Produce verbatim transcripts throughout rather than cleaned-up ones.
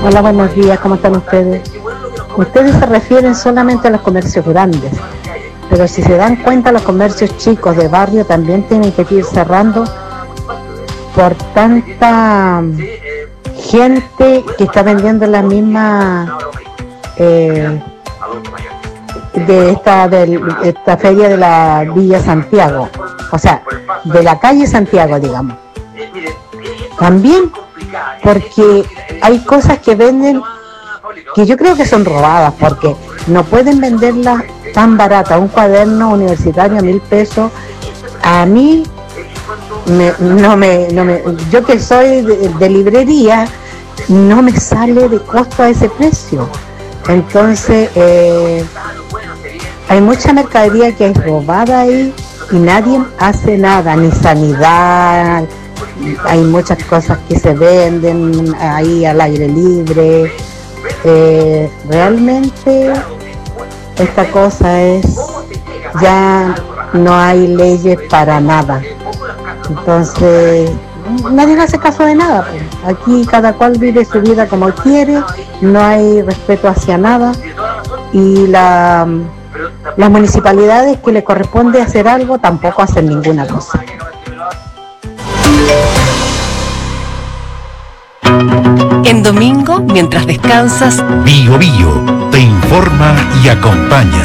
Hola, buenos días, ¿cómo están ustedes? Ustedes se refieren solamente a los comercios grandes, pero si se dan cuenta, los comercios chicos de barrio también tienen que ir cerrando por tanta gente que está vendiendo la misma eh, de esta, de esta feria de la Villa Santiago, o sea, de la calle Santiago, digamos. También porque hay cosas que venden que yo creo que son robadas, porque no pueden venderlas tan baratas. Un cuaderno universitario a mil pesos, a mí me, no, me, no me, yo que soy de, de librería, no me sale de costo a ese precio. Entonces eh, hay mucha mercadería que es robada ahí y nadie hace nada, ni sanidad. Hay muchas cosas que se venden ahí al aire libre. Eh, realmente esta cosa es, ya no hay leyes para nada. Entonces nadie le hace caso de nada, pues. Aquí cada cual vive su vida como quiere, no hay respeto hacia nada, y la, las municipalidades que le corresponde hacer algo tampoco hacen ninguna cosa. En domingo, mientras descansas, Bio Bio te informa y acompaña.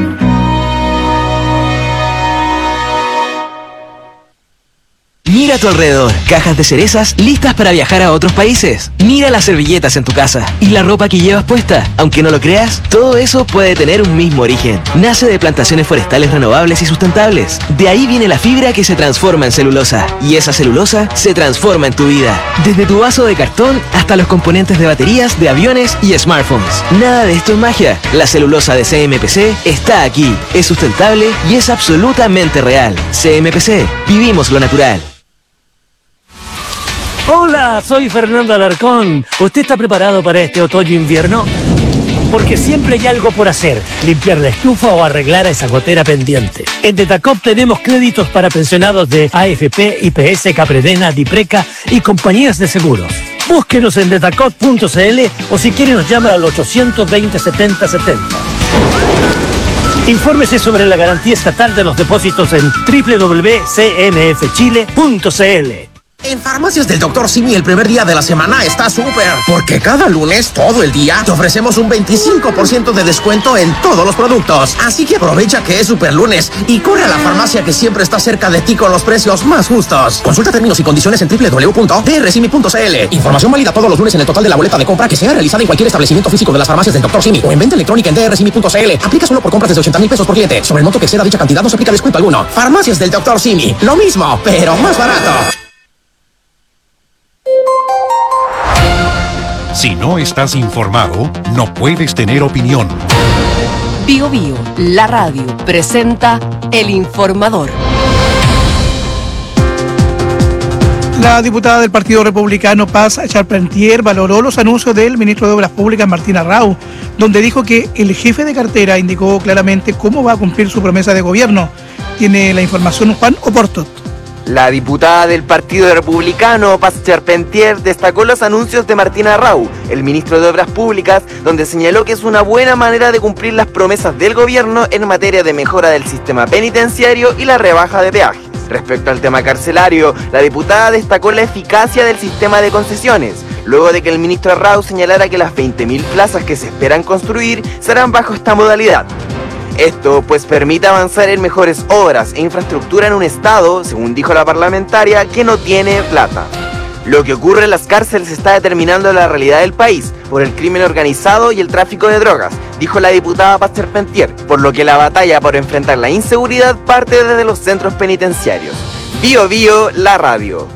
Mira a tu alrededor, cajas de cerezas listas para viajar a otros países. Mira las servilletas en tu casa y la ropa que llevas puesta. Aunque no lo creas, todo eso puede tener un mismo origen. Nace de plantaciones forestales renovables y sustentables. De ahí viene la fibra que se transforma en celulosa. Y esa celulosa se transforma en tu vida. Desde tu vaso de cartón hasta los componentes de baterías, de aviones y smartphones. Nada de esto es magia. La celulosa de C M P C está aquí. Es sustentable y es absolutamente real. C M P C. Vivimos lo natural. Hola, soy Fernando Alarcón. ¿Usted está preparado para este otoño-invierno? Porque siempre hay algo por hacer, limpiar la estufa o arreglar esa gotera pendiente. En Detacop tenemos créditos para pensionados de A F P, I P S, Capredena, Dipreca y compañías de seguros. Búsquenos en detacop punto c l o si quiere nos llama al ochocientos veinte, setenta setenta. Infórmese sobre la garantía estatal de los depósitos en doble u doble u doble u punto c n f chile punto c l. En Farmacias del doctor Simi el primer día de la semana está súper, porque cada lunes, todo el día, te ofrecemos un veinticinco por ciento de descuento en todos los productos. Así que aprovecha que es super lunes y corre a la farmacia que siempre está cerca de ti con los precios más justos. Consulta términos y condiciones en doble u doble u doble u punto d r simi punto c l. Información válida todos los lunes en el total de la boleta de compra que sea realizada en cualquier establecimiento físico de las Farmacias del doctor Simi o en venta electrónica en d r simi punto c l. Aplica solo por compras desde ochenta mil pesos por cliente. Sobre el monto que exceda dicha cantidad no se aplica descuento alguno. Farmacias del doctor Simi. Lo mismo, pero más barato. Si no estás informado, no puedes tener opinión. Bio Bio, la radio, presenta El Informador. La diputada del Partido Republicano, Paz Charpentier, valoró los anuncios del ministro de Obras Públicas, Martín Arrau, donde dijo que el jefe de cartera indicó claramente cómo va a cumplir su promesa de gobierno. Tiene la información Juan Oporto. La diputada del Partido Republicano, Paz Charpentier, destacó los anuncios de Martín Arrau, el ministro de Obras Públicas, donde señaló que es una buena manera de cumplir las promesas del gobierno en materia de mejora del sistema penitenciario y la rebaja de peajes. Respecto al tema carcelario, la diputada destacó la eficacia del sistema de concesiones, luego de que el ministro Arrau señalara que las veinte mil plazas que se esperan construir serán bajo esta modalidad. Esto pues permite avanzar en mejores obras e infraestructura en un estado, según dijo la parlamentaria, que no tiene plata. Lo que ocurre en las cárceles está determinando la realidad del país por el crimen organizado y el tráfico de drogas, dijo la diputada Paz Charpentier, por lo que la batalla por enfrentar la inseguridad parte desde los centros penitenciarios. Bio Bio, la radio.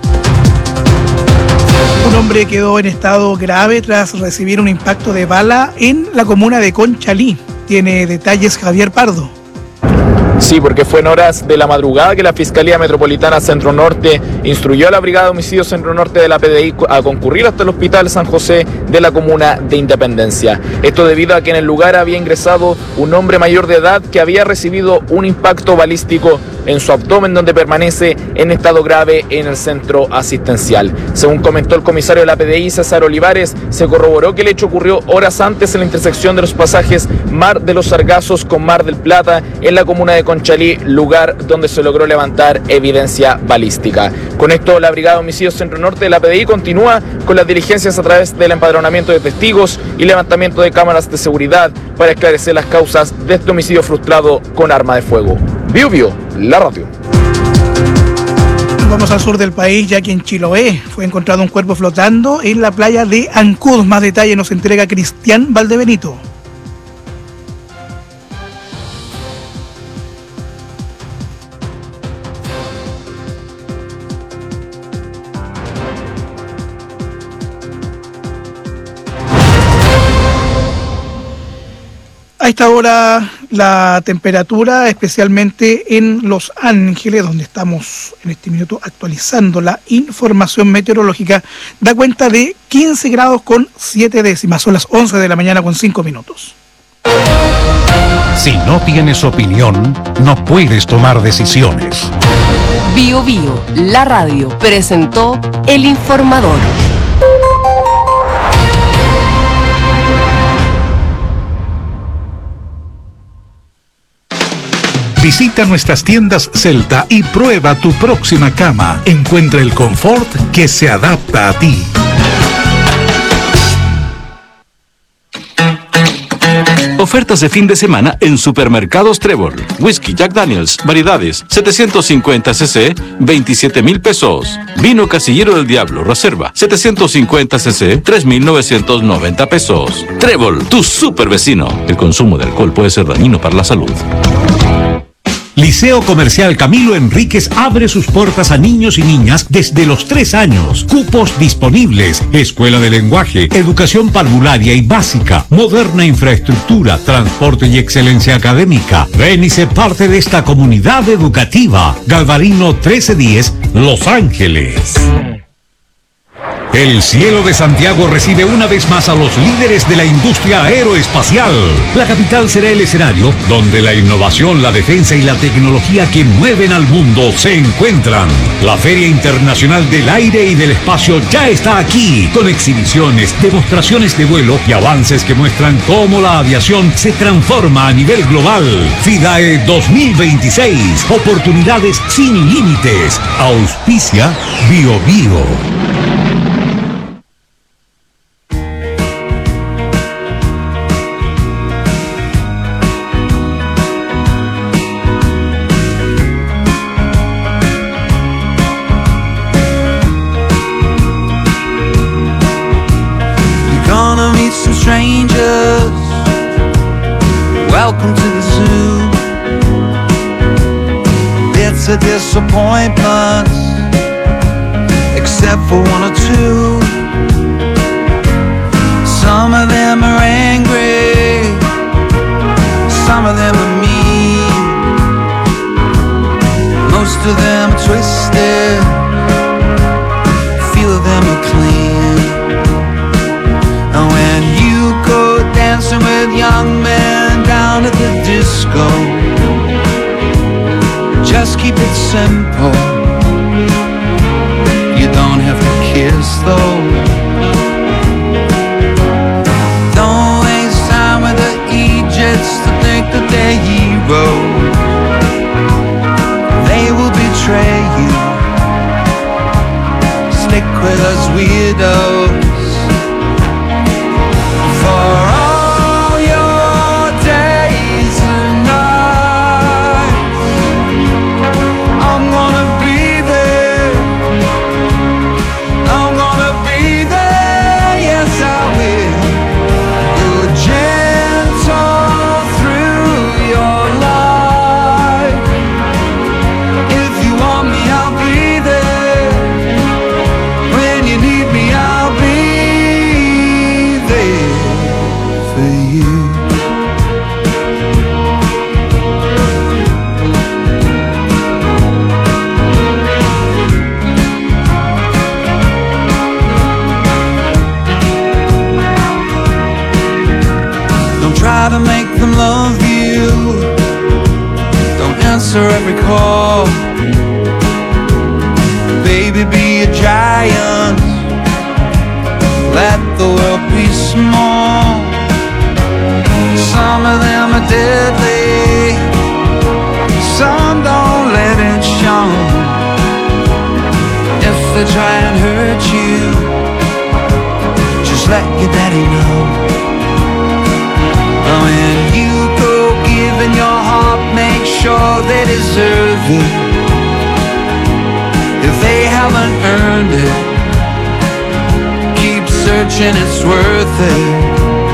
Un hombre quedó en estado grave tras recibir un impacto de bala en la comuna de Conchalí. Tiene detalles Javier Pardo. Sí, porque fue en horas de la madrugada que la Fiscalía Metropolitana Centro Norte instruyó a la Brigada de Homicidios Centro Norte de la P D I a concurrir hasta el Hospital San José de la comuna de Independencia. Esto debido a que en el lugar había ingresado un hombre mayor de edad que había recibido un impacto balístico en su abdomen, donde permanece en estado grave en el centro asistencial. Según comentó el comisario de la P D I, César Olivares, se corroboró que el hecho ocurrió horas antes en la intersección de los pasajes Mar de los Sargazos con Mar del Plata en la comuna de Conchalí, lugar donde se logró levantar evidencia balística. Con esto, la Brigada de Homicidios Centro Norte de la P D I continúa con las diligencias a través del empadronamiento de testigos y levantamiento de cámaras de seguridad para esclarecer las causas de este homicidio frustrado con arma de fuego. Bio Bio, la radio. Vamos al sur del país, ya que en Chiloé fue encontrado un cuerpo flotando en la playa de Ancud. Más detalles nos entrega Cristian Valdebenito. A esta hora la temperatura, especialmente en Los Ángeles, donde estamos en este minuto actualizando la información meteorológica, da cuenta de quince grados con siete décimas. Son las once de la mañana con cinco minutos. Si no tienes opinión, no puedes tomar decisiones. Bio Bio, la radio, presentó El Informador. Visita nuestras tiendas Celta y prueba tu próxima cama. Encuentra el confort que se adapta a ti. Ofertas de fin de semana en Supermercados Trébol. Whisky Jack Daniels, variedades, setecientos cincuenta centilitros, veintisiete mil pesos. Vino Casillero del Diablo, reserva, setecientos cincuenta centilitros, tres mil novecientos noventa pesos. Trébol, tu super vecino. El consumo de alcohol puede ser dañino para la salud. Liceo Comercial Camilo Enríquez abre sus puertas a niños y niñas desde los tres años. Cupos disponibles. Escuela de lenguaje, educación parvularia y básica, moderna infraestructura, transporte y excelencia académica. Ven y sé parte de esta comunidad educativa. Galvarino trece diez, Los Ángeles. El cielo de Santiago recibe una vez más a los líderes de la industria aeroespacial. La capital será el escenario donde la innovación, la defensa y la tecnología que mueven al mundo se encuentran. La Feria Internacional del Aire y del Espacio ya está aquí, con exhibiciones, demostraciones de vuelo y avances que muestran cómo la aviación se transforma a nivel global. FIDAE dos mil veintiséis, oportunidades sin límites. Auspicia Bio Bio. Strangers, welcome to the zoo. Bits of disappointments, except for one or two. Some of them are angry, some of them are mean, most of them are twisted, few of them are clean. And when you go dancing with young men down at the disco, just keep it simple. You don't have to kiss though. Don't waste time with the Egypts to think that they're heroes. They will betray you. Stick with us weirdos. For all your days and nights, I'm gonna be there. I'm gonna be there, yes I will. You're gentle through your life. If you want me, I'll be there. When you need me, I'll be there. For you. Don't try to make them love you. Don't answer every call. to try and hurt you, just let your daddy know. When you go giving your heart, make sure they deserve it. If they haven't earned it, keep searching, it's worth it.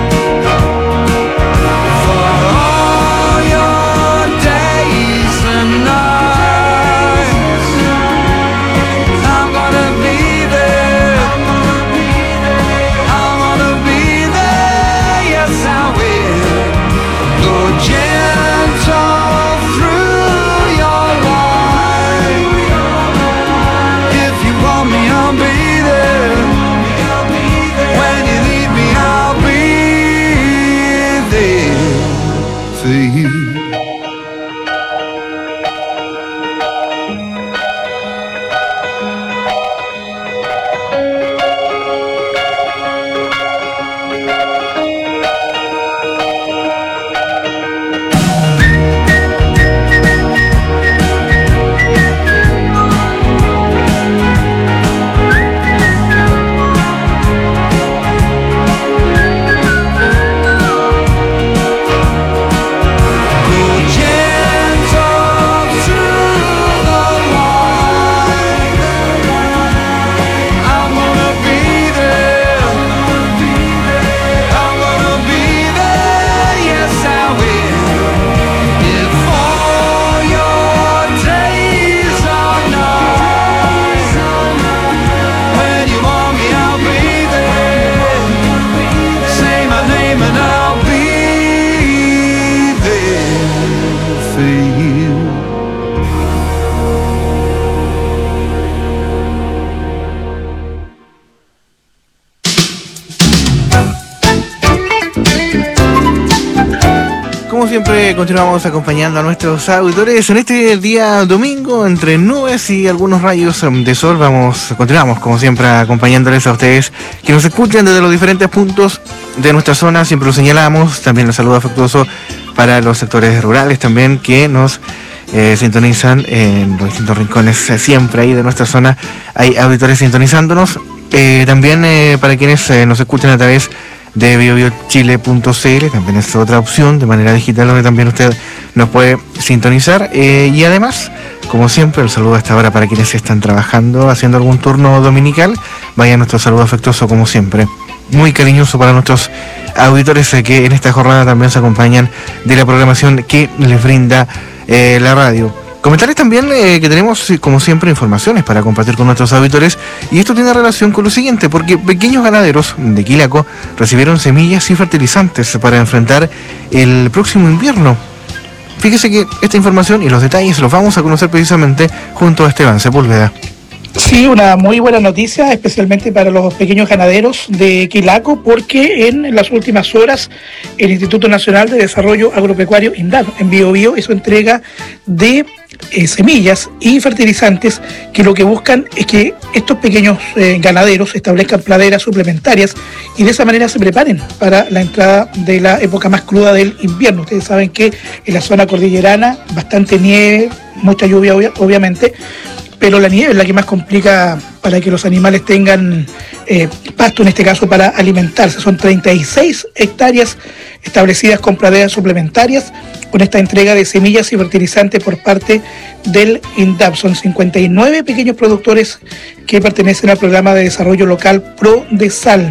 Como siempre, continuamos acompañando a nuestros auditores en este día domingo, entre nubes y algunos rayos de sol. Vamos, continuamos como siempre acompañándoles a ustedes que nos escuchan desde los diferentes puntos de nuestra zona. Siempre lo señalamos. También los saludo afectuoso para los sectores rurales también que nos eh, sintonizan en los distintos rincones. Siempre ahí de nuestra zona hay auditores sintonizándonos. Eh, también eh, para quienes eh, nos escuchan a través de bio bio chile punto c l, también es otra opción de manera digital donde también usted nos puede sintonizar. Eh, y además, como siempre, el saludo a esta hora para quienes están trabajando, haciendo algún turno dominical. Vaya nuestro saludo afectuoso como siempre, muy cariñoso para nuestros auditores eh, que en esta jornada también se acompañan de la programación que les brinda eh, la radio. Comentarles también eh, que tenemos, como siempre, informaciones para compartir con nuestros auditores, y esto tiene relación con lo siguiente, porque pequeños ganaderos de Quilaco recibieron semillas y fertilizantes para enfrentar el próximo invierno. Fíjese que esta información y los detalles los vamos a conocer precisamente junto a Esteban Sepúlveda. Sí, una muy buena noticia, especialmente para los pequeños ganaderos de Quilaco, porque en las últimas horas el Instituto Nacional de Desarrollo Agropecuario, INDAP, en Bio Bio, hizo entrega de eh, semillas y fertilizantes que lo que buscan es que estos pequeños eh, ganaderos establezcan praderas suplementarias y de esa manera se preparen para la entrada de la época más cruda del invierno. Ustedes saben que en la zona cordillerana bastante nieve, mucha lluvia obvia, obviamente, pero la nieve es la que más complica para que los animales tengan eh, pasto, en este caso para alimentarse. Son treinta y seis hectáreas establecidas con praderas suplementarias con esta entrega de semillas y fertilizantes por parte del INDAP. Son cincuenta y nueve pequeños productores que pertenecen al programa de desarrollo local PRODESAL.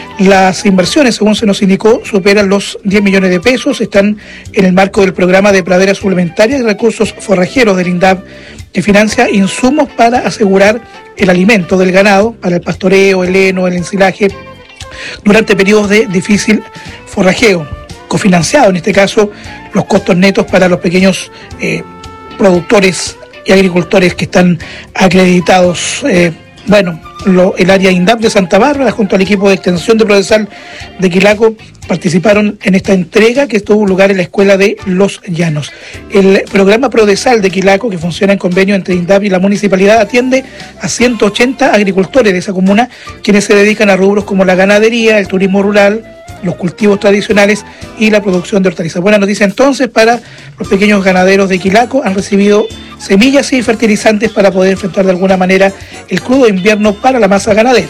Las inversiones, según se nos indicó, superan los diez millones de pesos. Están en el marco del programa de praderas suplementarias y recursos forrajeros del INDAP, que financia insumos para asegurar el alimento del ganado, para el pastoreo, el heno, el ensilaje, durante periodos de difícil forrajeo. Cofinanciado, en este caso, los costos netos para los pequeños eh, productores y agricultores que están acreditados. Eh, bueno, lo, el área INDAP de Santa Bárbara, junto al equipo de extensión de PRODESAL de Quilaco, participaron en esta entrega que tuvo lugar en la Escuela de Los Llanos. El programa PRODESAL de Quilaco, que funciona en convenio entre INDAP y la municipalidad, atiende a ciento ochenta agricultores de esa comuna, quienes se dedican a rubros como la ganadería, el turismo rural, los cultivos tradicionales y la producción de hortalizas. Buena noticia entonces para los pequeños ganaderos de Quilaco, han recibido semillas y fertilizantes para poder enfrentar de alguna manera el crudo invierno para la masa ganadera.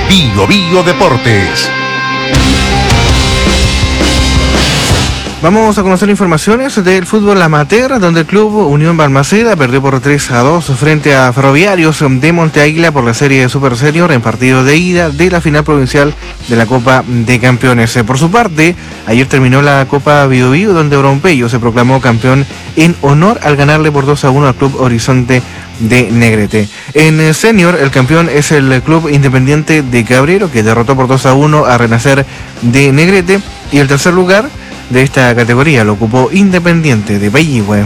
Bio Bio Deportes. Vamos a conocer informaciones del fútbol amateur, donde el club Unión Balmaceda perdió por tres a dos frente a Ferroviarios de Monte Águila por la serie de Super Senior en partido de ida de la final provincial de la Copa de Campeones. Por su parte, ayer terminó la Copa Bio Bio, donde Orompeyo se proclamó campeón en honor al ganarle por dos a uno al club Horizonte de Negrete. En Senior, el campeón es el club Independiente de Cabrero, que derrotó por dos a uno a Renacer de Negrete, y el tercer lugar de esta categoría lo ocupó Independiente de Payihue.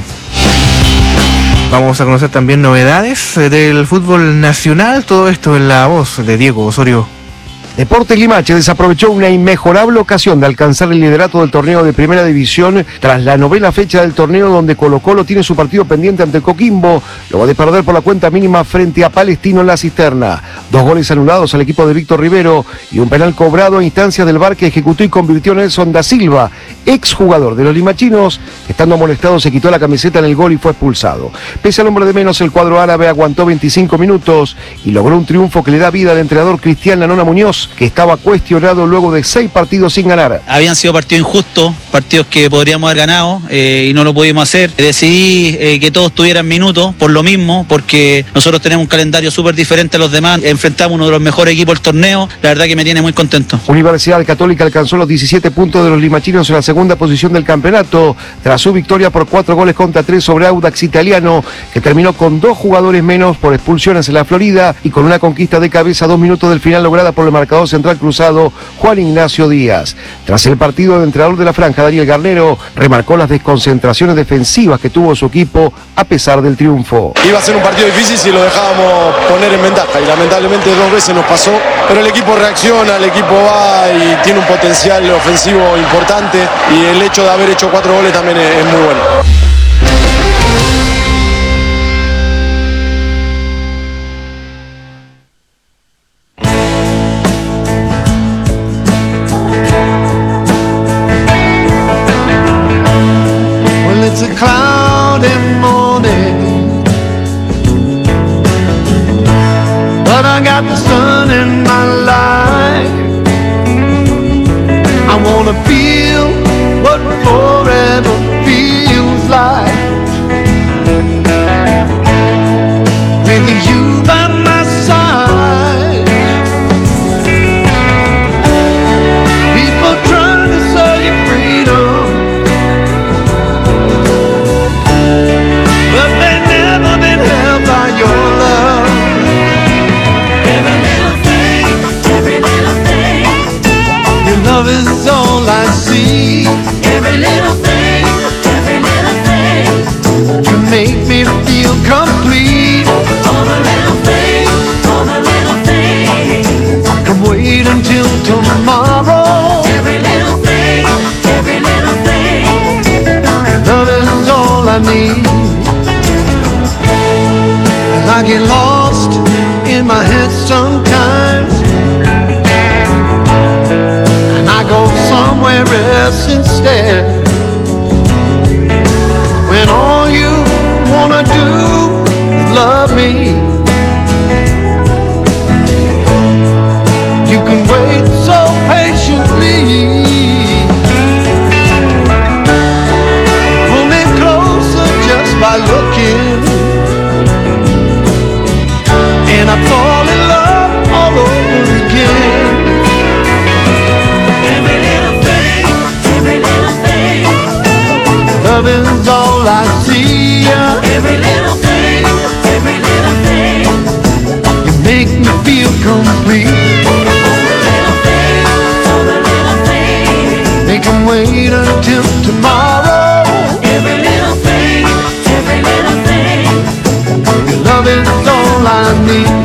Vamos a conocer también novedades del fútbol nacional, todo esto en la voz de Diego Osorio. Deportes Limache desaprovechó una inmejorable ocasión de alcanzar el liderato del torneo de Primera División tras la novena fecha del torneo, donde Colo Colo tiene su partido pendiente ante Coquimbo, luego de perder por la cuenta mínima frente a Palestino en la Cisterna. Dos goles anulados al equipo de Víctor Rivero y un penal cobrado a instancias del V A R que ejecutó y convirtió Nelson da Silva, exjugador de los limachinos, que estando amonestado se quitó la camiseta en el gol y fue expulsado. Pese al hombre de menos, el cuadro árabe aguantó veinticinco minutos y logró un triunfo que le da vida al entrenador Cristian Lanona Muñoz, que estaba cuestionado luego de seis partidos sin ganar. Habían sido partidos injustos, partidos que podríamos haber ganado eh, y no lo pudimos hacer. Decidí eh, que todos tuvieran minutos por lo mismo, porque nosotros tenemos un calendario súper diferente a los demás. Enfrentamos uno de los mejores equipos del torneo, la verdad que me tiene muy contento. Universidad Católica alcanzó los diecisiete puntos de los limachinos en la segunda posición del campeonato, tras su victoria por cuatro goles contra tres sobre Audax Italiano, que terminó con dos jugadores menos por expulsiones en la Florida y con una conquista de cabeza a dos minutos del final lograda por el marcador central cruzado Juan Ignacio Díaz. Tras el partido, el entrenador de la franja, Daniel Garnero, remarcó las desconcentraciones defensivas que tuvo su equipo a pesar del triunfo. Iba a ser un partido difícil si lo dejábamos poner en ventaja y lamentablemente dos veces nos pasó, pero el equipo reacciona, el equipo va y tiene un potencial ofensivo importante y el hecho de haber hecho cuatro goles también es, es muy bueno. It's a cloudy morning, but I got the sun in my life. I wanna feel what forever feels like, with you by my side. People trying to sell you freedom, but they never been held by your love. Every little thing, every little thing, your love is all I see. Every little thing, every little thing, you make me feel complete. All the little things, all the little things, I can wait until tomorrow. Every little thing, every little thing, your love is all I need. I get lost in my head sometimes, and I go somewhere else instead, when all you wanna do is love me. You can wait so patiently, pull me closer just by looking, and I fall in love all over again. Every little thing, every little thing, love is all I see. Every little thing, every little thing, you make me feel complete. All the little things, all the little things, they can wait until tomorrow. Every little thing, every little thing, your love is all I need.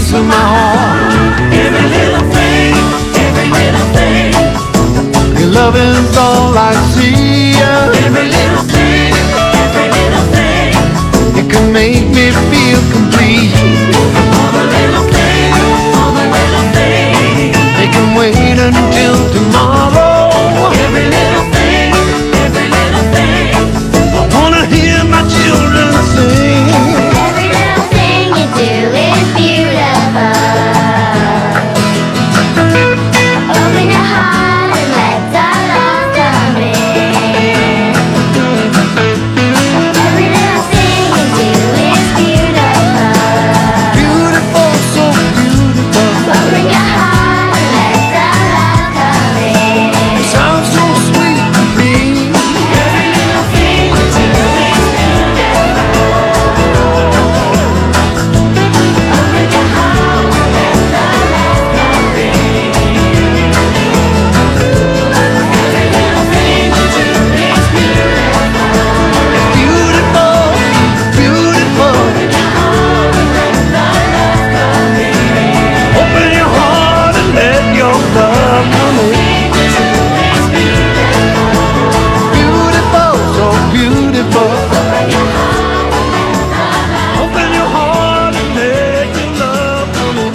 beats of my heart. Every little thing, every little thing. Your love is all I see. Every little thing, every little thing. It can make me feel complete. All the little things, all the little things. They can wait until tomorrow. Every little thing, every little thing. I wanna hear my children sing. Every little thing you do is beautiful. Open your heart and let the love come in. Every little thing you do is beautiful. Beautiful, so beautiful. Open your heart and let the love come in. It sounds so sweet to me. Every little thing you do is beautiful. Open your heart and let the love come in. Every little thing you do is beautiful. Beautiful, beautiful. Open your heart and let your love come in. Beautiful, so beautiful. Open your heart and let your love come in.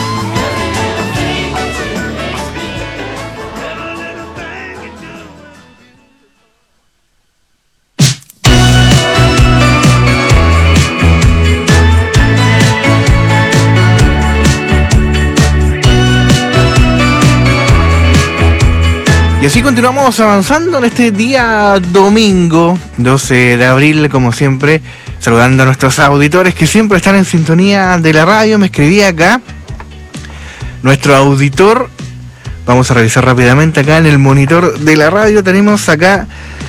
Y así continuamos avanzando en este día domingo, doce de abril, como siempre, saludando a nuestros auditores que siempre están en sintonía de la radio. Me escribía acá nuestro auditor. Vamos a revisar rápidamente acá en el monitor de la radio. Tenemos acá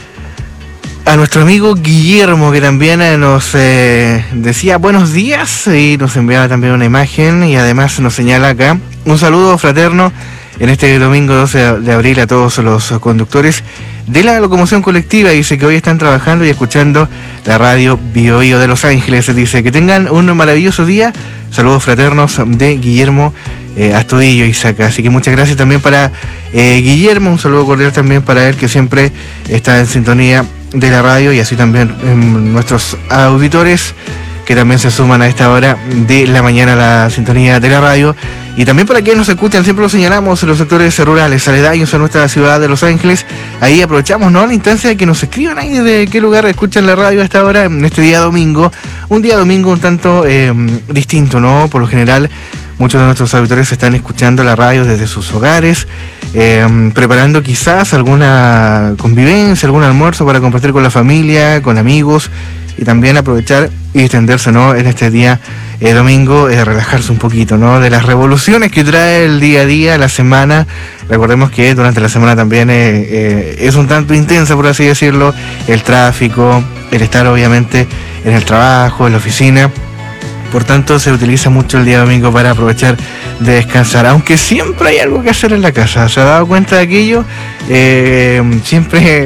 a nuestro amigo Guillermo, que también eh, nos eh, decía buenos días y nos enviaba también una imagen, y además nos señala acá un saludo fraterno en este domingo doce de abril a todos los conductores de la locomoción colectiva. Dice que hoy están trabajando y escuchando la radio Bio Bio de Los Ángeles. Dice que tengan un maravilloso día. Saludos fraternos de Guillermo eh, Astudillo y Saca. Así que muchas gracias también para eh, Guillermo. Un saludo cordial también para él, que siempre está en sintonía de la radio, y así también eh, nuestros auditores que también se suman a esta hora de la mañana a la sintonía de la radio. Y también para quienes nos escuchan, siempre lo señalamos, en los sectores rurales, aledaños a nuestra ciudad de Los Ángeles. Ahí aprovechamos, ¿no?, la instancia de que nos escriban ahí de qué lugar escuchan la radio a esta hora, en este día domingo. Un día domingo un tanto eh, distinto, ¿no? Por lo general, muchos de nuestros auditores están escuchando la radio desde sus hogares, eh, preparando quizás alguna convivencia, algún almuerzo para compartir con la familia, con amigos, y también aprovechar y extenderse, ¿no?, en este día eh, domingo, eh, relajarse un poquito, ¿no?, de las revoluciones que trae el día a día, la semana. Recordemos que durante la semana también eh, eh, es un tanto intensa, por así decirlo, el tráfico, el estar obviamente en el trabajo, en la oficina. Por tanto, se utiliza mucho el día domingo para aprovechar de descansar, aunque siempre hay algo que hacer en la casa. ¿Se ha dado cuenta de aquello? Eh, siempre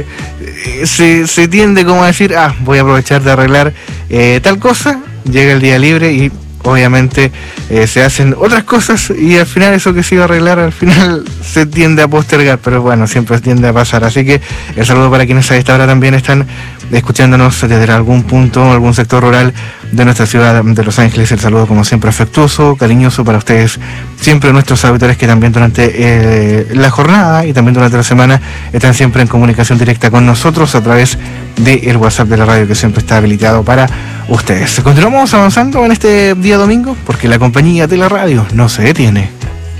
se, se tiende como a decir, ah, voy a aprovechar de arreglar eh, tal cosa. Llega el día libre y obviamente eh, se hacen otras cosas, y al final eso que se iba a arreglar al final se tiende a postergar, pero bueno, siempre tiende a pasar. Así que el saludo para quienes a esta hora también están escuchándonos desde algún punto, algún sector rural de nuestra ciudad de Los Ángeles. El saludo como siempre afectuoso, cariñoso para ustedes, siempre nuestros auditores que también durante eh, la jornada y también durante la semana están siempre en comunicación directa con nosotros a través del WhatsApp de la radio, que siempre está habilitado para ustedes. Continuamos avanzando en este día domingo, porque la compañía de la radio no se detiene.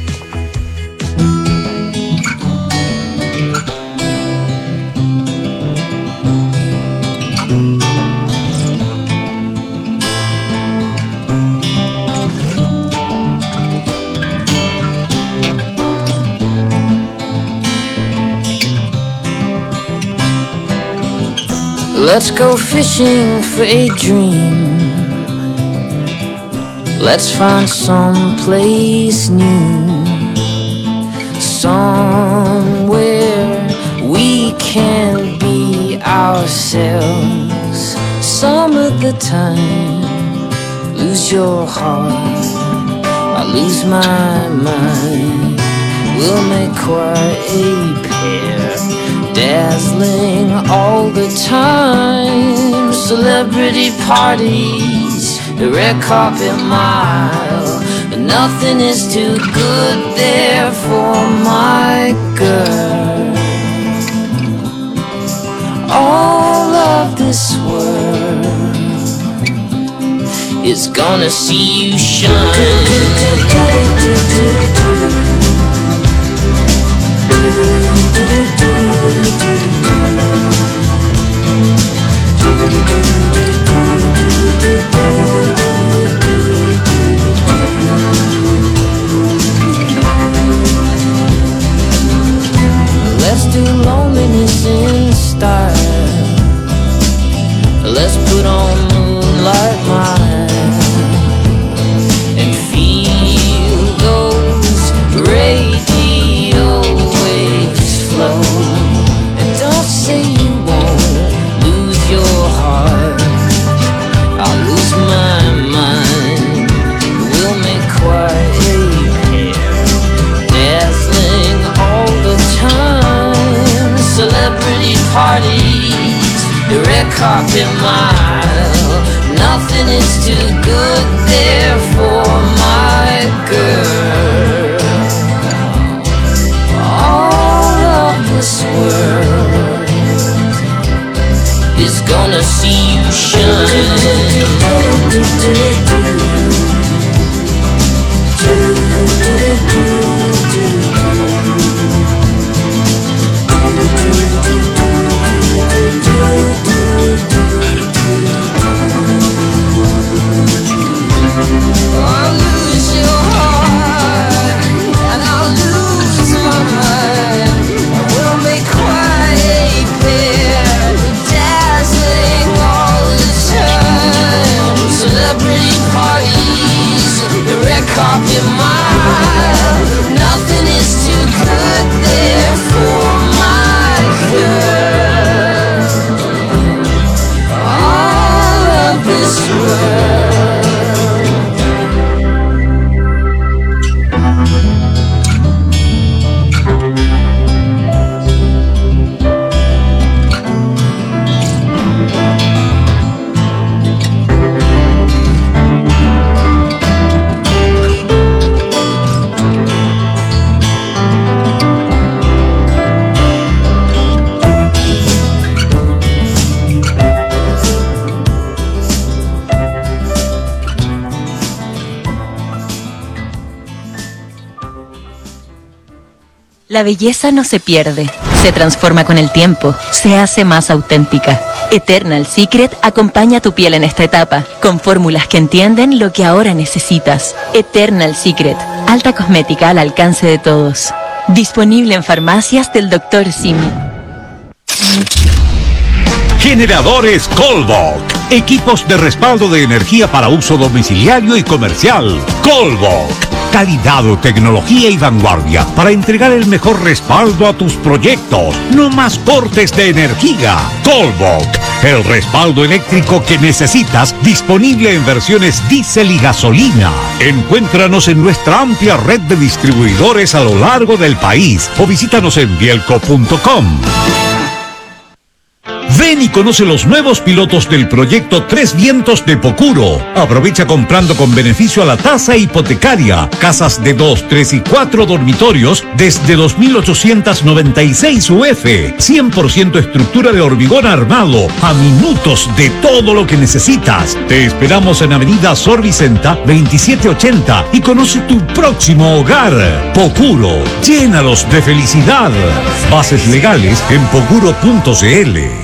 Let's go fishing for a dream. Let's find some place new, somewhere we can be ourselves. Some of the time, lose your heart I lose my mind. We'll make quite a pair, dazzling all the time. Celebrity parties, the red carpet mile, but nothing is too good there for my girl. All of this world is gonna see you shine. Let's do loneliness in style. Let's put on moonlight mine and feel those radio waves flow. And don't say you won't lose your heart. I'll lose my mind. We'll make quite a pair, dazzling all the time. Celebrity parties, the red carpet mile, nothing is too good there for my girl. All of this world is gonna see you shine. I'll lose your heart, and I'll lose my mind. We'll make quite a pair, dazzling all the time. Celebrity parties, the red carpet mile, nothing is too good there for my girl. All of this world. La belleza no se pierde, se transforma con el tiempo, se hace más auténtica. Eternal Secret acompaña a tu piel en esta etapa, con fórmulas que entienden lo que ahora necesitas. Eternal Secret, alta cosmética al alcance de todos. Disponible en farmacias del doctor Simi. Generadores Colbok. Equipos de respaldo de energía para uso domiciliario y comercial. Colbok. Calidad, tecnología y vanguardia para entregar el mejor respaldo a tus proyectos. No más cortes de energía. Colbok. El respaldo eléctrico que necesitas, disponible en versiones diésel y gasolina. Encuéntranos en nuestra amplia red de distribuidores a lo largo del país o visítanos en bielco punto com. Ven y conoce los nuevos pilotos del proyecto Tres Vientos de Pocuro. Aprovecha comprando con beneficio a la tasa hipotecaria. Casas de dos, tres y cuatro dormitorios desde dos mil ochocientos noventa y seis U F. cien por ciento estructura de hormigón armado. A minutos de todo lo que necesitas. Te esperamos en Avenida Sor Vicenta veintisiete ochenta y conoce tu próximo hogar. Pocuro. Llénalos de felicidad. Bases legales en pocuro punto cl.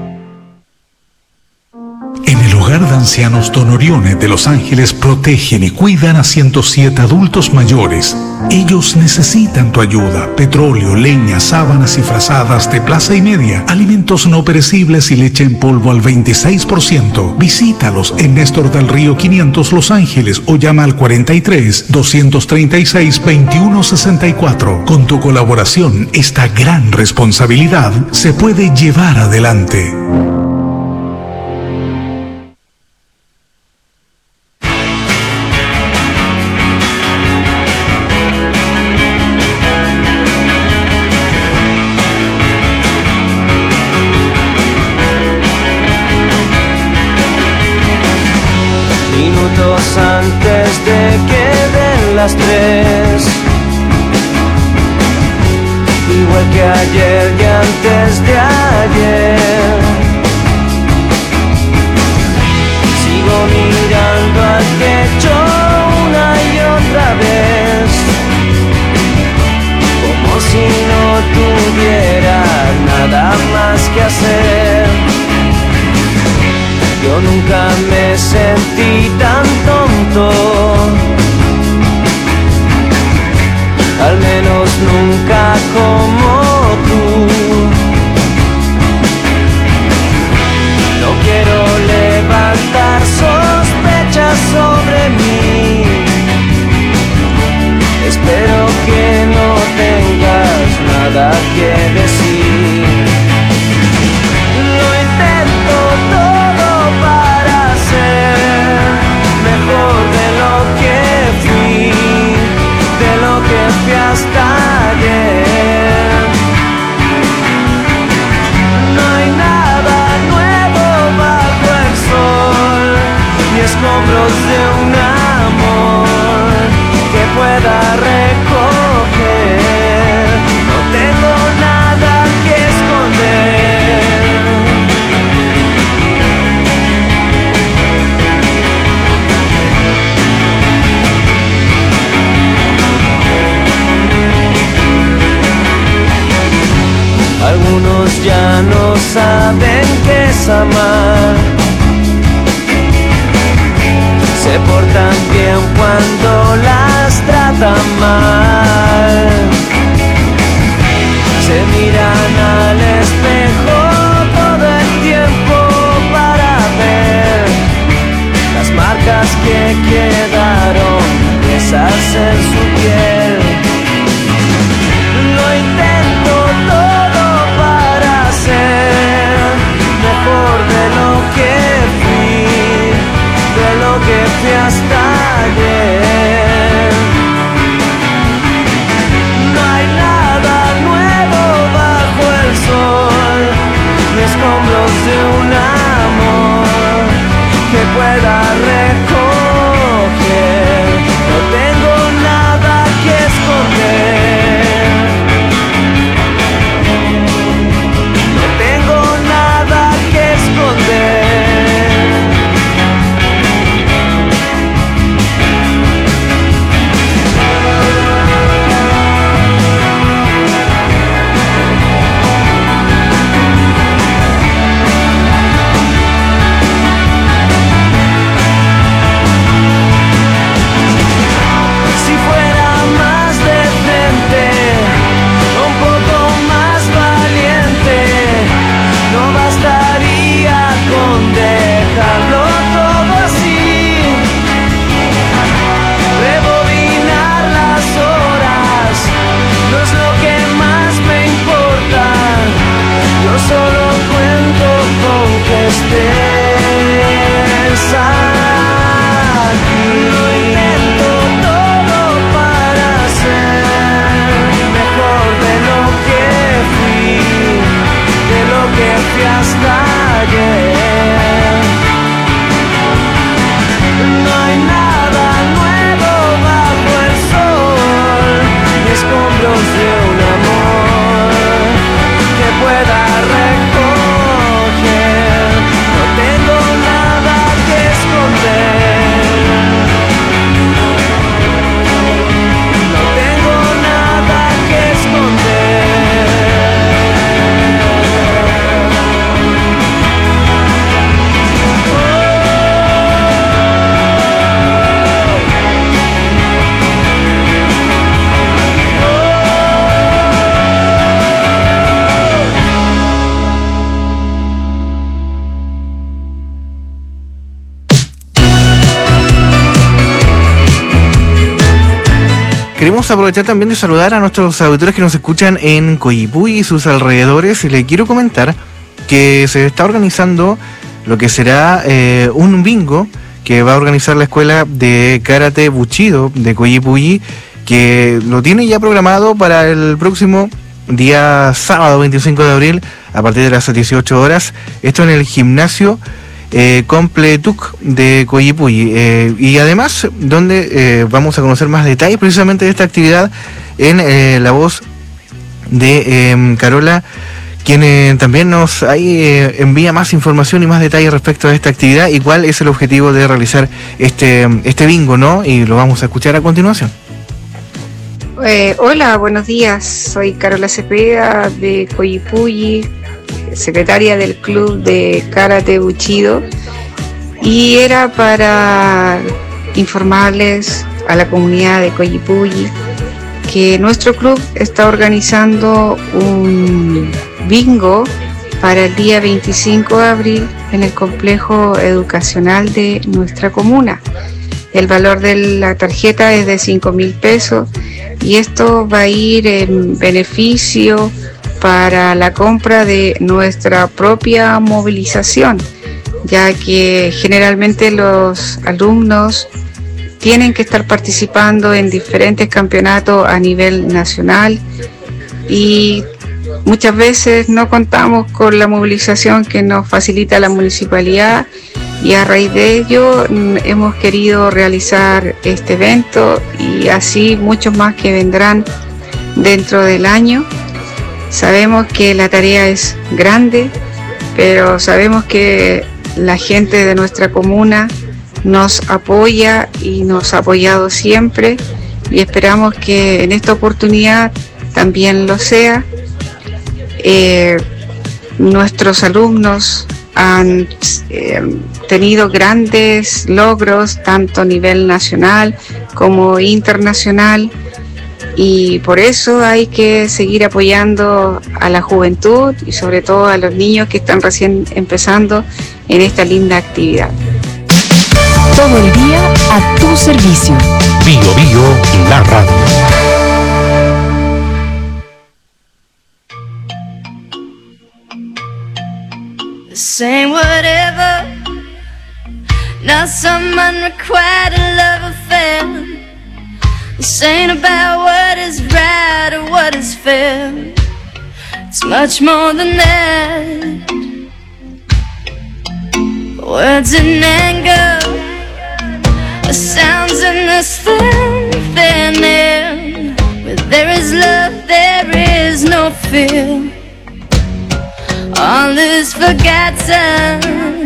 En el hogar de ancianos Don Orione de Los Ángeles protegen y cuidan a ciento siete adultos mayores. Ellos necesitan tu ayuda. Petróleo, leña, sábanas y frazadas de plaza y media, alimentos no perecibles y leche en polvo al veintiséis por ciento. Visítalos en Néstor del Río quinientos Los Ángeles o llama al cuarenta y tres, doscientos treinta y seis, veintiuno sesenta y cuatro. Con tu colaboración, esta gran responsabilidad se puede llevar adelante. Vamos antes de que den las tres. Igual que ayer y antes de ayer. Sigo mirando al techo una y otra vez, como si no tuviera nada más que hacer. Yo nunca me sentí tan tonto, al menos nunca como tú. No quiero levantar sospechas sobre mí. Espero que no tengas nada que decir. Lo intento todo para ser mejor de lo que fui, de lo que fui hasta ayer. No hay nada nuevo bajo el sol, ni escombros de un amor que pueda recoger. No tengo nada que esconder. Algunos ya no saben qué es amar. Se portan bien cuando las tratan mal. Se miran al espejo todo el tiempo para ver las marcas que quedaron presas en su piel. Lo intento todo para ser mejor de lo que fui, de lo que fui hasta ayer. No hay nada nuevo bajo el sol, ni escombros de un amor que pueda recoger. No tengo nada que esconder. No tengo nada que esconder. Si fuera más decente, un poco más valiente, no bastaría con dejarlo todo así. Rebobinar las horas no es lo que más me importa. Yo solo cuento con que estés aquí. Lo intento todo para ser mejor de lo que fui, de lo que fui hasta ayer. No hay nada nuevo bajo el sol, ni escombros de un amor que pueda recoger. No tengo nada que esconder. No tengo nada que esconder. Queremos aprovechar también de saludar a nuestros auditores que nos escuchan en Coyipulli y sus alrededores. Y les quiero comentar que se está organizando lo que será eh, un bingo que va a organizar la Escuela de Karate Bushido de Coyipulli, que lo tiene ya programado para el próximo día sábado veinticinco de abril a partir de las dieciocho horas. Esto en el gimnasio eh, Completuc de Coyipulli. Eh, y además, donde eh, vamos a conocer más detalles precisamente de esta actividad en eh, la voz de eh, Carola, quien eh, también nos ahí eh, envía más información y más detalles respecto a esta actividad y cuál es el objetivo de realizar este, este bingo, ¿no? Y lo vamos a escuchar a continuación. Eh, hola, buenos días. Soy Carola Cepeda de Coyipulli, secretaria del Club de Karate Bushido, y era para informarles a la comunidad de Coyipulli que nuestro club está organizando un bingo para el día veinticinco de abril en el complejo educacional de nuestra comuna. El valor de la tarjeta es de cinco mil pesos y esto va a ir en beneficio para la compra de nuestra propia movilización, ya que generalmente los alumnos tienen que estar participando en diferentes campeonatos a nivel nacional y muchas veces no contamos con la movilización que nos facilita la municipalidad, y a raíz de ello hemos querido realizar este evento y así muchos más que vendrán dentro del año. Sabemos que la tarea es grande, pero sabemos que la gente de nuestra comuna nos apoya y nos ha apoyado siempre, y esperamos que en esta oportunidad también lo sea. Eh, nuestros alumnos han eh, tenido grandes logros tanto a nivel nacional como internacional, y por eso hay que seguir apoyando a la juventud y sobre todo a los niños que están recién empezando en esta linda actividad. Todo el día a tu servicio. Bio Bio, la radio. Saying whatever, not some unrequited love affair. This ain't about what is right or what is fair. It's much more than that. Words in anger, the sounds in this thin, thin air. Where there is love, there is no fear. All is forgotten.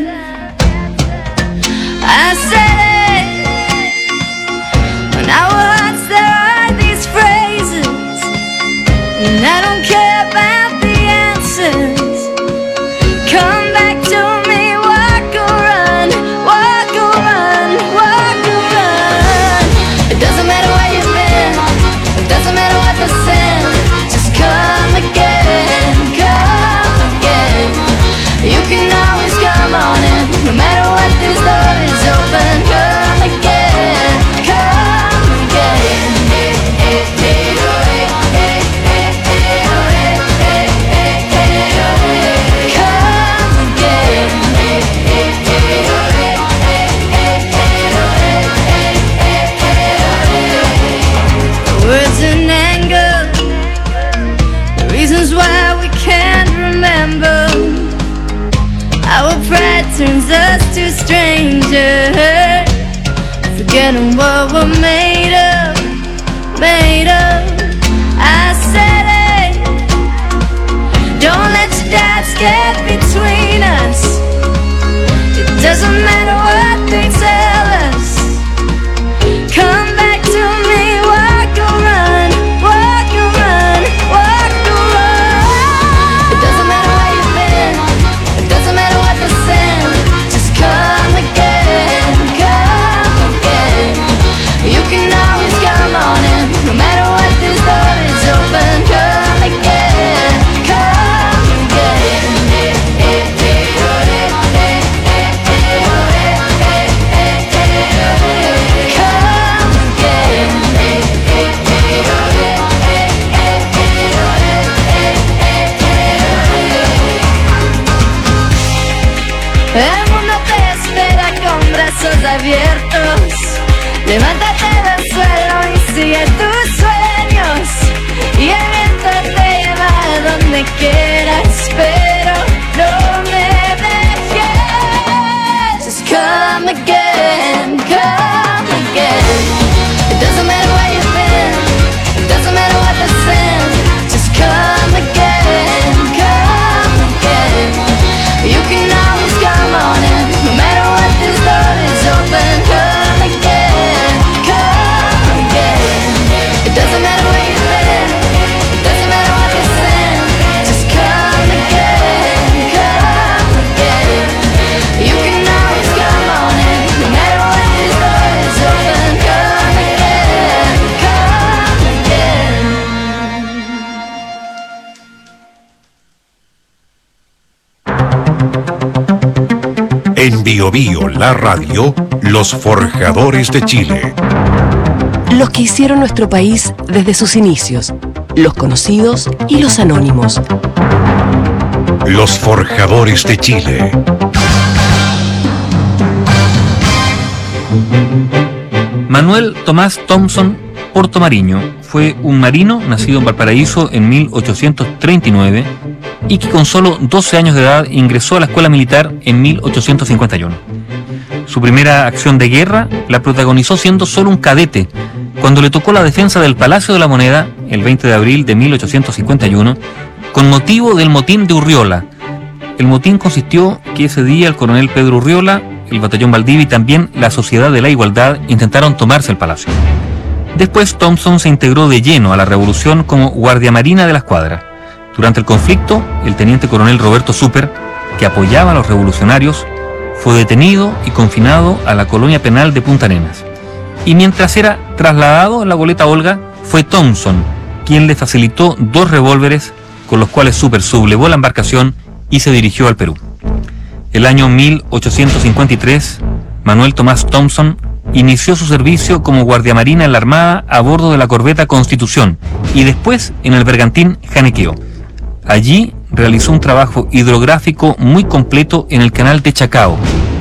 I said it. In our hearts there are these phrases, and I don't care about the answers. Come back to me, walk or run, walk or run, walk or run. It doesn't matter where you've been, it doesn't matter what the sin. Just come again, come again. You can always come on in, no matter what this door is open. Come again, come again. Words in anger, the reasons why we can't remember. Our pride turns us to strangers, forgetting what we're made of, made of. I said it. Don't let your doubts get between us. It doesn't matter what they tell us. Come back to me, walk or run, walk or run, walk or run. It doesn't matter where you've been, it doesn't matter what the sin. Just come again, come again. You can always come on in, no matter what this door is open. Come again, come again. El mundo te espera con brazos abiertos. Levántate del suelo y sigue tus sueños. Y el viento te lleva a donde quieras, pero no me dejes. Bio Bio, la radio, los forjadores de Chile. Los que hicieron nuestro país desde sus inicios, los conocidos y los anónimos. Los forjadores de Chile. Manuel Tomás Thompson Portomariño fue un marino nacido en Valparaíso en mil ochocientos treinta y nueve y que con solo doce años de edad ingresó a la escuela militar en mil ochocientos cincuenta y uno. Su primera acción de guerra la protagonizó siendo solo un cadete, cuando le tocó la defensa del Palacio de la Moneda el veinte de abril de mil ochocientos cincuenta y uno, con motivo del motín de Urriola. El motín consistió que ese día el coronel Pedro Urriola, el batallón Valdivia y también la Sociedad de la Igualdad intentaron tomarse el palacio. Después Thompson se integró de lleno a la revolución como guardia marina de la escuadra. Durante el conflicto, el teniente coronel Roberto Super, que apoyaba a los revolucionarios, fue detenido y confinado a la colonia penal de Punta Arenas. Y mientras era trasladado en la goleta Olga, fue Thompson quien le facilitó dos revólveres con los cuales Super sublevó la embarcación y se dirigió al Perú. El año mil ochocientos cincuenta y tres, Manuel Tomás Thompson inició su servicio como guardiamarina en la Armada a bordo de la corbeta Constitución y después en el bergantín Janequeo. Allí realizó un trabajo hidrográfico muy completo en el canal de Chacao.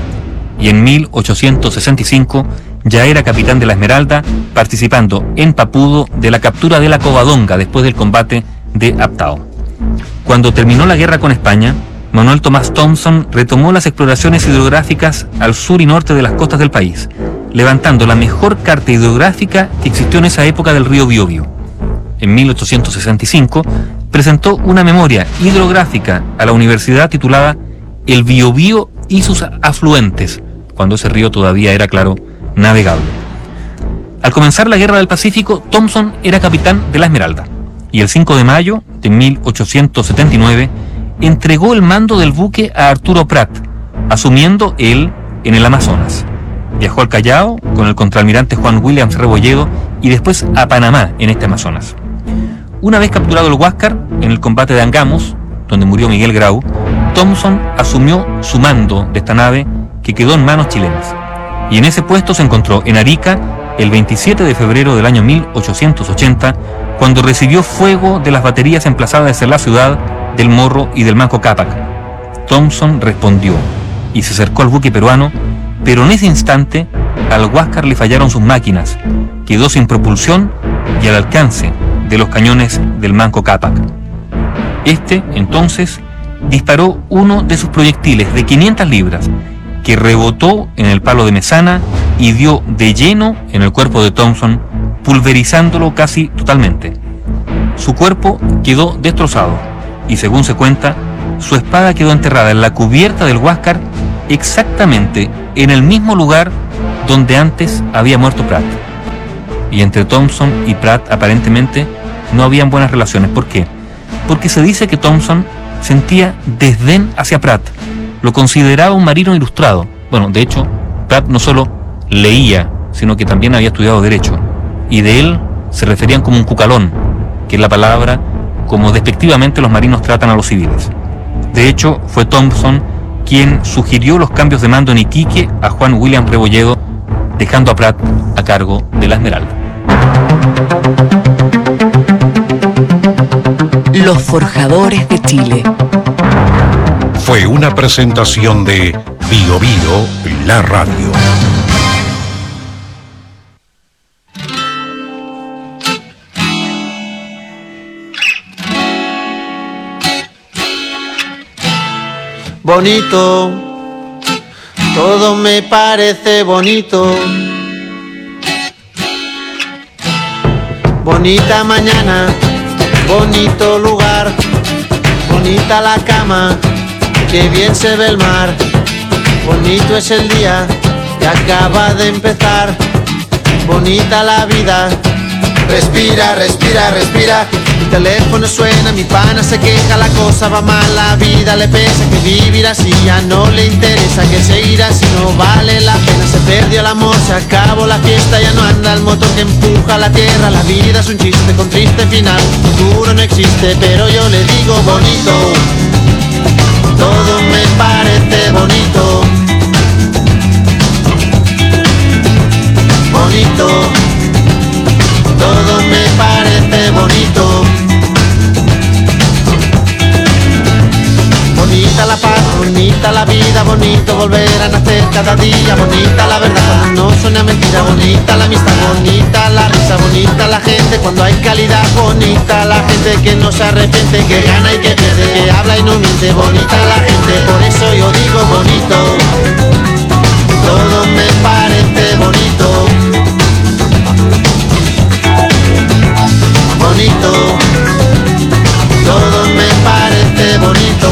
Y en mil ochocientos sesenta y cinco ya era capitán de la Esmeralda, participando en Papudo de la captura de la Covadonga después del combate de Aptao. Cuando terminó la guerra con España, Manuel Tomás Thompson retomó las exploraciones hidrográficas al sur y norte de las costas del país, levantando la mejor carta hidrográfica que existió en esa época del río Biobío. En mil ochocientos sesenta y cinco presentó una memoria hidrográfica a la universidad titulada El Biobío y sus afluentes, cuando ese río todavía era, claro, navegable. Al comenzar la Guerra del Pacífico, Thompson era capitán de la Esmeralda, y el cinco de mayo de mil ochocientos setenta y nueve entregó el mando del buque a Arturo Prat, asumiendo él en el Amazonas. Viajó al Callao con el contraalmirante Juan Williams Rebolledo y después a Panamá en este Amazonas. Una vez capturado el Huáscar en el combate de Angamos, donde murió Miguel Grau, Thompson asumió su mando de esta nave que quedó en manos chilenas. Y en ese puesto se encontró en Arica el veintisiete de febrero del año mil ochocientos ochenta, cuando recibió fuego de las baterías emplazadas en la ciudad del Morro y del Manco Cápac. Thompson respondió y se acercó al buque peruano, pero en ese instante al Huáscar le fallaron sus máquinas, quedó sin propulsión y al alcance de los cañones del Manco Cápac. Este, entonces, disparó uno de sus proyectiles de quinientas libras, que rebotó en el palo de mesana y dio de lleno en el cuerpo de Thompson, pulverizándolo casi totalmente. Su cuerpo quedó destrozado y, según se cuenta, su espada quedó enterrada en la cubierta del Huáscar, exactamente en el mismo lugar donde antes había muerto Pratt. Y entre Thompson y Pratt aparentemente no habían buenas relaciones. ¿Por qué? Porque se dice que Thompson sentía desdén hacia Pratt, lo consideraba un marino ilustrado. Bueno, de hecho, Pratt no solo leía, sino que también había estudiado Derecho, y de él se referían como un cucalón, que es la palabra como despectivamente los marinos tratan a los civiles. De hecho, fue Thompson quien sugirió los cambios de mando en Iquique a Juan William Rebolledo, dejando a Pratt a cargo de la Esmeralda. Los forjadores de Chile. Fue una presentación de Bio Bio, la radio. Bonito, todo me parece bonito. Bonita mañana, bonito lugar, bonita la cama, que bien se ve el mar. Bonito es el día que acaba de empezar, bonita la vida. Respira, respira, respira. Mi teléfono suena, mi pana se queja, la cosa va mal, la vida le pesa, que vivir así ya no le interesa, que seguir así no vale la pena. Se perdió el amor, se acabó la fiesta, ya no anda el motor que empuja la tierra. La vida es un chiste con triste final, futuro no existe, pero yo le digo bonito. Todo me parece bonito. bonito volver a nacer cada día. Bonita la verdad cuando no suena mentira. Bonita la amistad, bonita la risa. Bonita la gente cuando hay calidad. Bonita la gente que no se arrepiente, que gana y que pierde, que habla y no miente. Bonita la gente, por eso yo digo bonito. Todo me parece bonito. Bonito. Todo me parece bonito.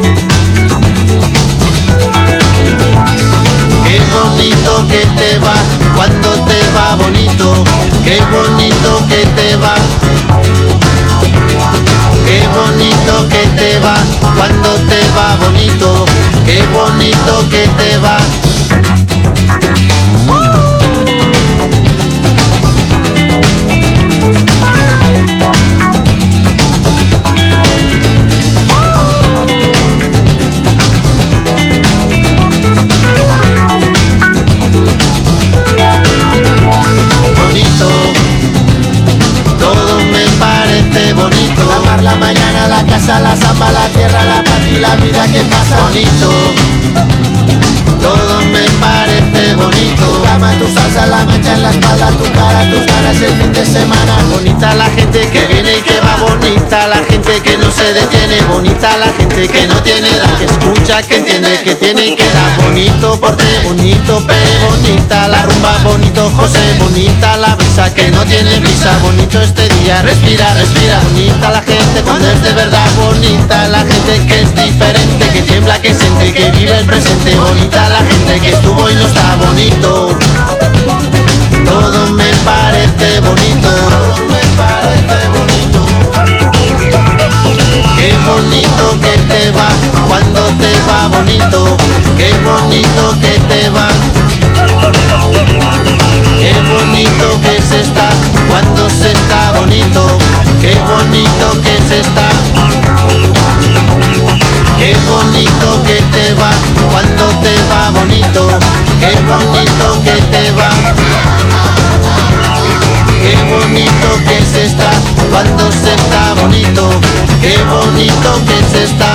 Qué bonito que te va cuando te va bonito. Qué bonito que te va. Qué bonito que te va cuando te va bonito. Qué bonito que te va. La mañana, la casa, la zamba, la tierra, la patria y la vida que pasa bonito. Todo me parece bonito. Tu cama, tu salsa, la mancha en la espalda, tu cara, tus ganas el fin de semana. Bonita la gente que viene y que va. Bonita la gente que no se detiene. Bonita la gente que no tiene edad, que escucha, que entiende, que tiene y que da. Bonito porte, bonito Pere, bonita la rumba, bonito José. Bonita la brisa que no tiene brisa. Bonito este día, respira, respira. Bonita la gente cuando es de verdad. Bonita la gente que es diferente, que tiembla, que siente, que vive el presente. Bonita la gente que estuvo y no está bonito. Todo me parece bonito. Todo me parece bonito. Qué bonito que te va cuando te va bonito. Qué bonito que te va. Qué bonito que se está cuando se está bonito. Qué bonito que se está. Qué bonito que te va cuando te va bonito. Qué bonito que te va. Qué bonito que se está cuando se está bonito. Qué bonito que se está.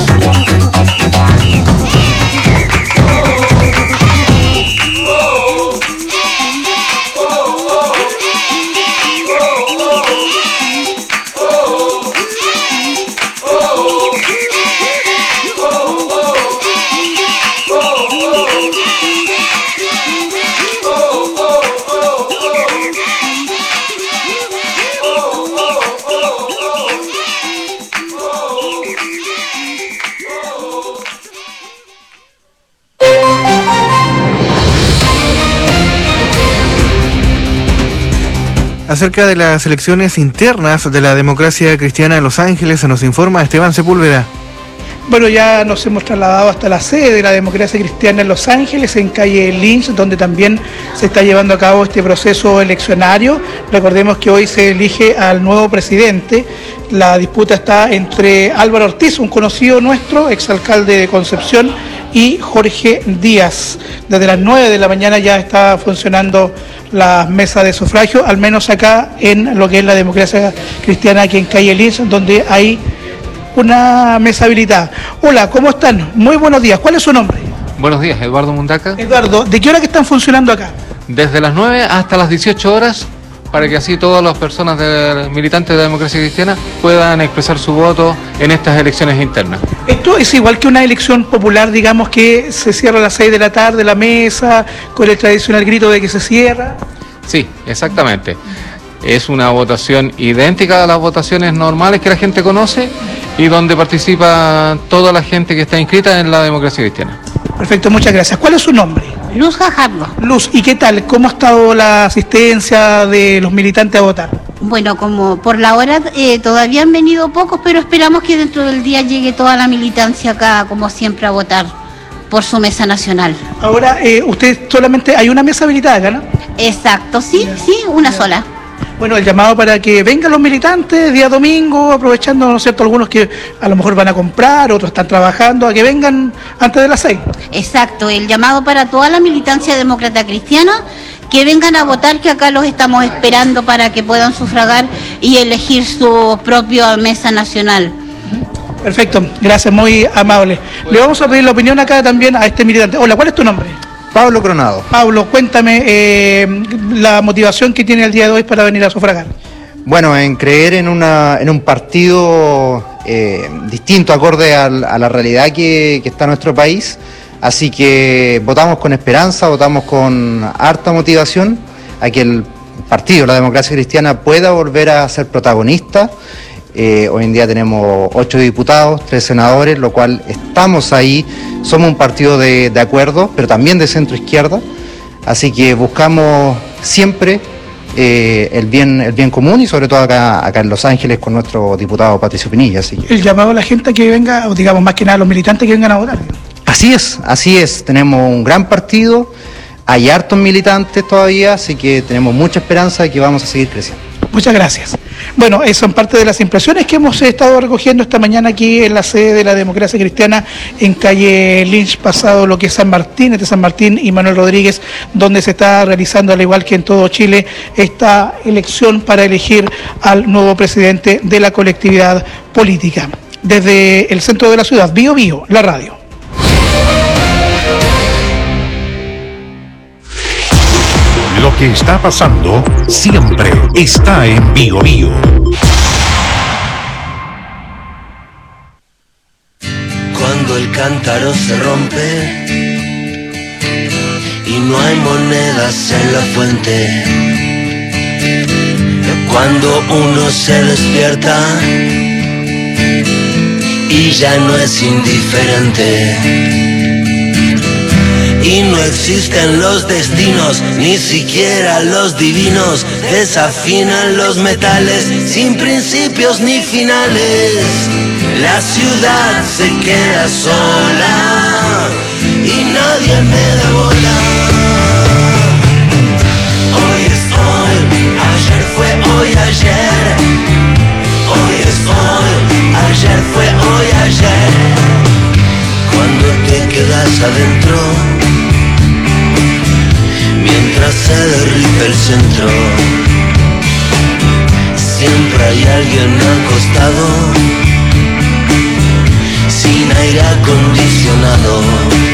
Acerca de las elecciones internas de la democracia cristiana en Los Ángeles, se nos informa Esteban Sepúlveda. Bueno, ya nos hemos trasladado hasta la sede de la democracia cristiana en Los Ángeles, en calle Lynch, donde también se está llevando a cabo este proceso eleccionario. Recordemos que hoy se elige al nuevo presidente. La disputa está entre Álvaro Ortiz, un conocido nuestro, exalcalde de Concepción, y Jorge Díaz. Desde las nueve de la mañana ya está funcionando la mesa de sufragio, al menos acá en lo que es la democracia cristiana aquí en calle Lynch, donde hay una mesa habilitada. Hola, ¿cómo están? Muy buenos días. ¿Cuál es su nombre? Buenos días, Eduardo Mundaca. Eduardo, ¿de qué hora que están funcionando acá? Desde las nueve hasta las dieciocho horas, para que así todas las personas de, militantes de la democracia cristiana puedan expresar su voto en estas elecciones internas. Esto es igual que una elección popular, digamos, que se cierra a las seis de la tarde la mesa, con el tradicional grito de que se cierra. Sí, exactamente. Es una votación idéntica a las votaciones normales que la gente conoce y donde participa toda la gente que está inscrita en la democracia cristiana. Perfecto, muchas gracias. ¿Cuál es su nombre? Luz Gajardo. Luz, ¿y qué tal? ¿Cómo ha estado la asistencia de los militantes a votar? Bueno, como por la hora eh, todavía han venido pocos, pero esperamos que dentro del día llegue toda la militancia acá, como siempre, a votar por su mesa nacional. Ahora, eh, usted solamente hay una mesa habilitada acá, ¿no? Exacto, sí, sí, una sola. Bueno, el llamado para que vengan los militantes día domingo, aprovechando, ¿no es cierto?, algunos que a lo mejor van a comprar, otros están trabajando, a que vengan antes de las seis. Exacto, el llamado para toda la militancia demócrata cristiana, que vengan a votar, que acá los estamos esperando para que puedan sufragar y elegir su propia mesa nacional. Perfecto, gracias, muy amable. Le vamos a pedir la opinión acá también a este militante. Hola, ¿cuál es tu nombre? Pablo Coronado. Pablo, cuéntame eh, la motivación que tiene el día de hoy para venir a sufragar. Bueno, en creer en, una, en un partido eh, distinto, acorde a, a la realidad que, que está nuestro país. Así que votamos con esperanza, votamos con harta motivación a que el partido, la Democracia Cristiana, pueda volver a ser protagonista. Eh, hoy en día tenemos ocho diputados, tres senadores, lo cual estamos ahí, somos un partido de, de acuerdo, pero también de centro izquierda, así que buscamos siempre eh, el bien el bien común y sobre todo acá, acá en Los Ángeles con nuestro diputado Patricio Pinilla. Así que... El llamado a la gente que venga, o digamos más que nada a los militantes que vengan a votar. Así es, así es, tenemos un gran partido, hay hartos militantes todavía, así que tenemos mucha esperanza de que vamos a seguir creciendo. Muchas gracias. Bueno, eh, son parte de las impresiones que hemos estado recogiendo esta mañana aquí en la sede de la Democracia Cristiana en calle Lynch, pasado lo que es San Martín, entre San Martín y Manuel Rodríguez, donde se está realizando, al igual que en todo Chile, esta elección para elegir al nuevo presidente de la colectividad política. Desde el centro de la ciudad, Bío Bío, la radio. Lo que está pasando siempre está en Bío Bío. Cuando el cántaro se rompe y no hay monedas en la fuente, cuando uno se despierta y ya no es indiferente. Y no existen los destinos, ni siquiera los divinos. Desafinan los metales, sin principios ni finales. La ciudad se queda sola y nadie me da bola. Hoy es hoy, ayer fue hoy ayer. Hoy es hoy, ayer fue hoy ayer. Cuando te quedas adentro, mientras se derrite el centro, siempre hay alguien acostado, sin aire acondicionado.